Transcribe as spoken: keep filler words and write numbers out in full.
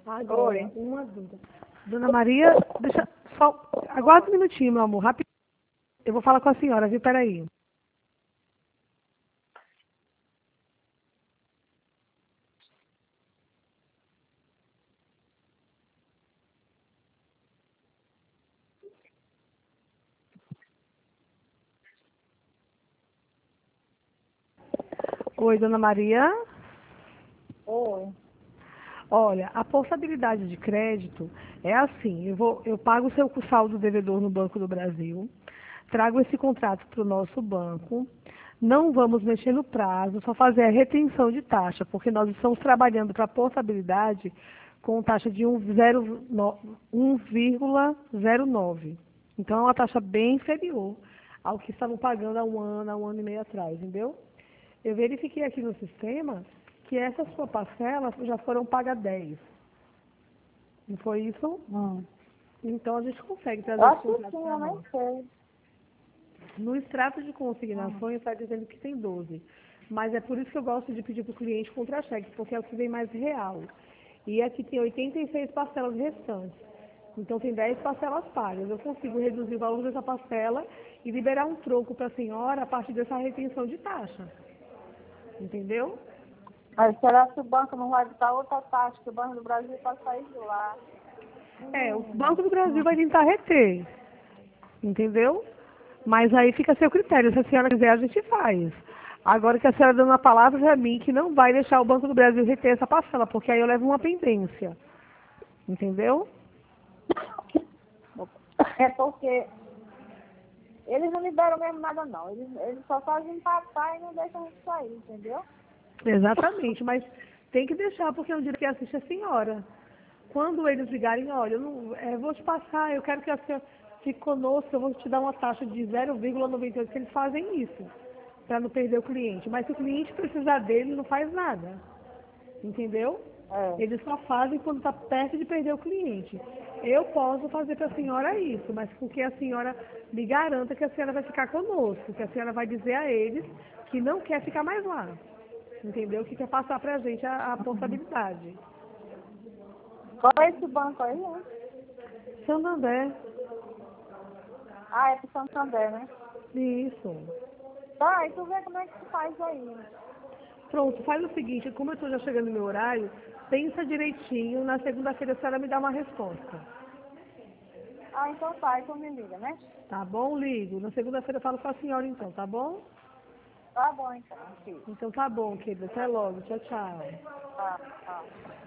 Agora, Oi. uma dúvida. Dona Maria, deixa só. Aguarda um minutinho, meu amor, rapidinho. Eu vou falar com a senhora, viu? Peraí. Oi, Dona Maria. Oi. Olha, a portabilidade de crédito é assim, eu, vou, eu pago o seu saldo devedor no Banco do Brasil, trago esse contrato para o nosso banco, não vamos mexer no prazo, só fazer a retenção de taxa, porque nós estamos trabalhando para a portabilidade com taxa de um vírgula zero nove. Então é uma taxa bem inferior ao que estavam pagando há um ano, há um ano e meio atrás, entendeu? Eu verifiquei aqui no sistema que essas sua parcelas já foram pagas dez. Não foi isso? Hum. Então a gente consegue Eu trazer esse acho que contrato sim, para eu nem nós. sei. No extrato de Hum. consignações está dizendo que tem doze. Mas é por isso que eu gosto de pedir para o cliente contra-cheque, porque é o que vem mais real. E aqui tem oitenta e seis parcelas restantes. Então tem dez parcelas pagas. Eu consigo reduzir o valor dessa parcela e liberar um troco para a senhora a partir dessa retenção de taxa. Entendeu? Mas será que o banco não vai botar outra taxa, que o Banco do Brasil está saindo de lá? É, o Menina. Banco do Brasil Hum. vai tentar reter. Entendeu? Mas aí fica a seu critério. Se a senhora quiser, a gente faz. Agora que a senhora dando a palavra para mim que não vai deixar o Banco do Brasil reter essa parcela, porque aí eu levo uma pendência. Entendeu? É porque eles não liberam mesmo nada, não. Eles, eles só fazem empatar e não deixam a gente sair, entendeu? Exatamente, mas tem que deixar, porque é um direito que assiste a senhora. Quando eles ligarem, olha, eu não, é, vou te passar, eu quero que a senhora fique conosco, eu vou te dar uma taxa de zero vírgula noventa e oito, que eles fazem isso, para não perder o cliente. Mas se o cliente precisar dele, não faz nada. Entendeu? É. Eles só fazem quando está perto de perder o cliente. Eu posso fazer para a senhora isso, mas porque a senhora me garanta que a senhora vai ficar conosco, que a senhora vai dizer a eles que não quer ficar mais lá. Entendeu? Que quer passar para a gente a, a portabilidade. Qual é esse banco aí, hein? Santander, Ah, é pro Santander, né? isso. Tá, e tu vê como é que tu faz aí. Pronto, faz o seguinte, como eu estou já chegando no meu horário, pensa direitinho, na segunda-feira a senhora me dá uma resposta. Ah, então tá, então me liga, né? Tá bom, ligo? Na segunda-feira eu falo com a senhora então, tá bom? Tá bom, então, filho. Então tá bom, querida. Até logo. Tchau, tchau. Tá, tá.